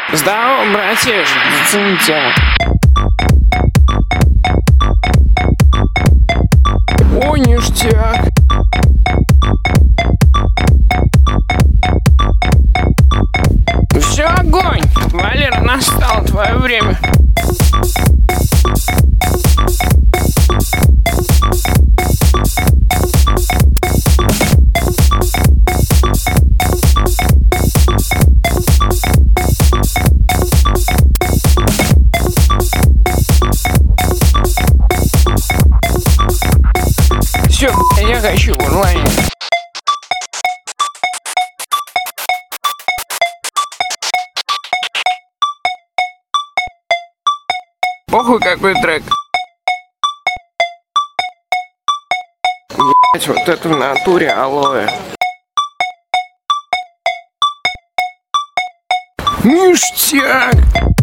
Здорово, братишка. Зацени тему. О, ништяк. Все, огонь. Валера, настало твое время. Все, я хочу в онлайне. Похуй какой трек. Ебать, вот это в натуре алоэ. Ништяк!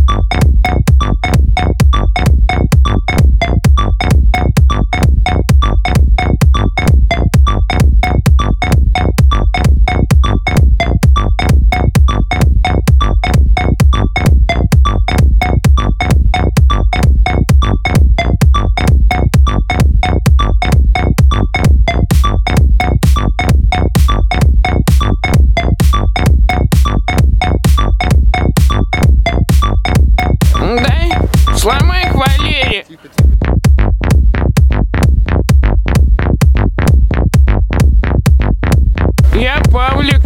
Дай, сломай к Валере. Я Павлик.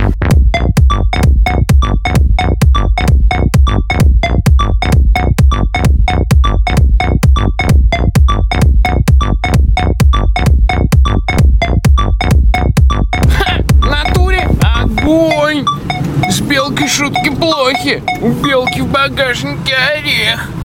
Ха, в натуре огонь. С белкой шутки плохи. У белки в багажнике орех.